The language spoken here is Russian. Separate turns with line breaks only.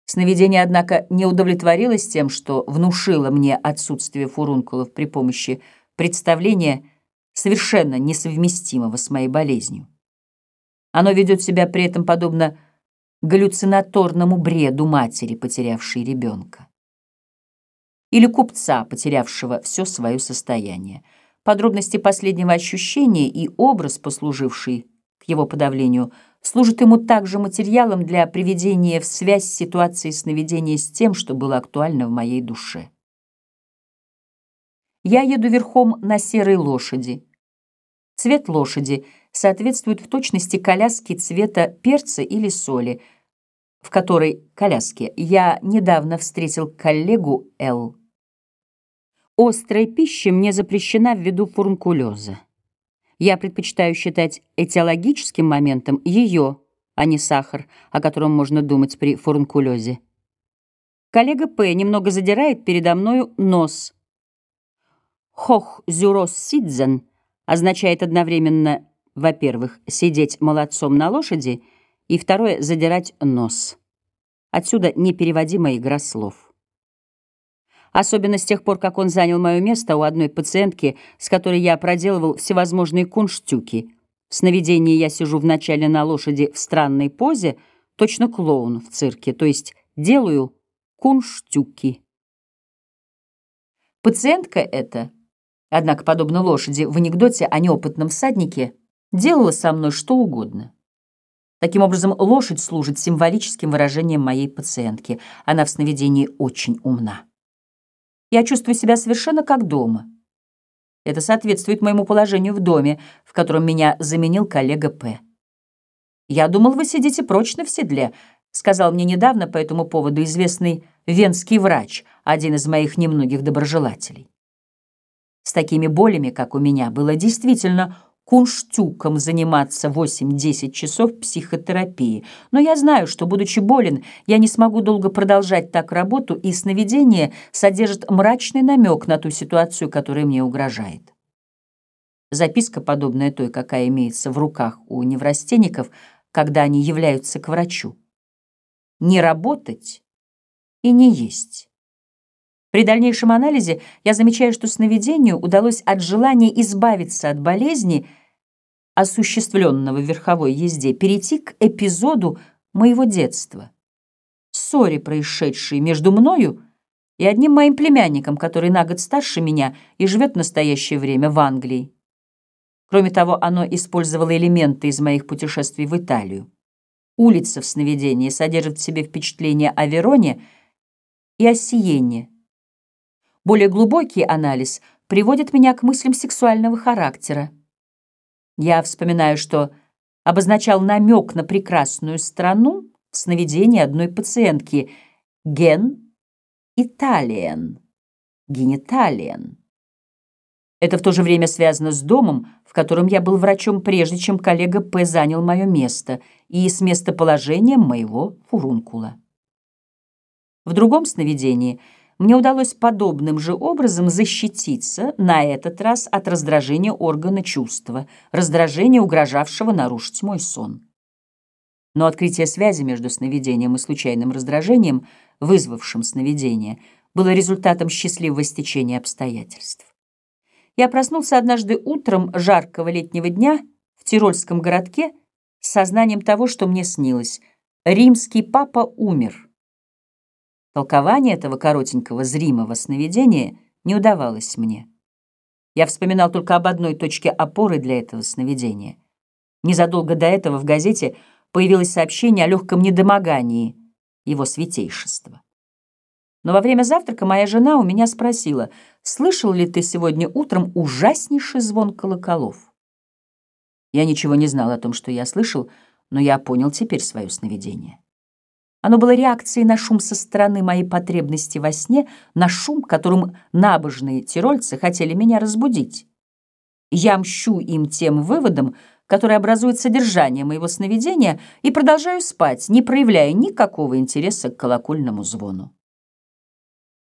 Сновидение, однако, не удовлетворилось тем, что внушило мне отсутствие фурункулов при помощи представления, совершенно несовместимого с моей болезнью. Оно ведет себя при этом подобно галлюцинаторному бреду матери, потерявшей ребенка, или купца, потерявшего все свое состояние. Подробности последнего ощущения и образ, послуживший к его подавлению, служит ему также материалом для приведения в связь ситуации сновидения с тем, что было актуально в моей душе. Я еду верхом на серой лошади. Цвет лошади соответствует в точности коляске цвета перца или соли, в которой коляске я недавно встретил коллегу Л. Острая пища мне запрещена ввиду фурункулеза. Я предпочитаю считать этиологическим моментом ее, а не сахар, о котором можно думать при фурункулезе. Коллега П. немного задирает передо мною нос. «Хохзюроссидзен» означает одновременно, во-первых, сидеть молодцом на лошади, и второе — задирать нос. Отсюда непереводимая игра слов. Особенно с тех пор, как он занял мое место у одной пациентки, с которой я проделывал всевозможные кунштюки. В сновидении я сижу вначале на лошади в странной позе, точно клоун в цирке, то есть делаю кунштюки. Пациентка эта, однако, подобно лошади в анекдоте о неопытном всаднике, делала со мной что угодно. Таким образом, лошадь служит символическим выражением моей пациентки. Она в сновидении очень умна. Я чувствую себя совершенно как дома. Это соответствует моему положению в доме, в котором меня заменил коллега П. «Я думал, вы сидите прочно в седле», — сказал мне недавно по этому поводу известный венский врач, один из моих немногих доброжелателей. С такими болями, как у меня, было действительно кунштюком заниматься 8-10 часов психотерапии. Но я знаю, что, будучи болен, я не смогу долго продолжать так работу, и сновидение содержит мрачный намек на ту ситуацию, которая мне угрожает. Записка, подобная той, какая имеется в руках у неврастенников, когда они являются к врачу. Не работать и не есть. При дальнейшем анализе я замечаю, что сновидению удалось от желания избавиться от болезни, осуществленного в верховой езде, перейти к эпизоду моего детства, ссоре, происшедшей между мною и одним моим племянником, который на год старше меня и живет в настоящее время в Англии. Кроме того, оно использовало элементы из моих путешествий в Италию. Улица в сновидении содержит в себе впечатление о Вероне и о Сиене. Более глубокий анализ приводит меня к мыслям сексуального характера. Я вспоминаю, что обозначал намек на прекрасную страну в сновидении одной пациентки «ген Италиен», «гениталиен». Это в то же время связано с домом, в котором я был врачом, прежде чем коллега П. занял мое место, и с местоположением моего фурункула. В другом сновидении мне удалось подобным же образом защититься, на этот раз от раздражения органа чувства, раздражения, угрожавшего нарушить мой сон. Но открытие связи между сновидением и случайным раздражением, вызвавшим сновидение, было результатом счастливого стечения обстоятельств. Я проснулся однажды утром жаркого летнего дня в тирольском городке с сознанием того, что мне снилось. Римский папа умер. Толкование этого коротенького зримого сновидения не удавалось мне. Я вспоминал только об одной точке опоры для этого сновидения. Незадолго до этого в газете появилось сообщение о легком недомогании его святейшества. Но во время завтрака моя жена у меня спросила: «Слышал ли ты сегодня утром ужаснейший звон колоколов?» Я ничего не знал о том, что я слышал, но я понял теперь свое сновидение. Оно было реакцией на шум со стороны моей потребности во сне, на шум, которым набожные тирольцы хотели меня разбудить. Я мщу им тем выводом, который образует содержание моего сновидения, и продолжаю спать, не проявляя никакого интереса к колокольному звону.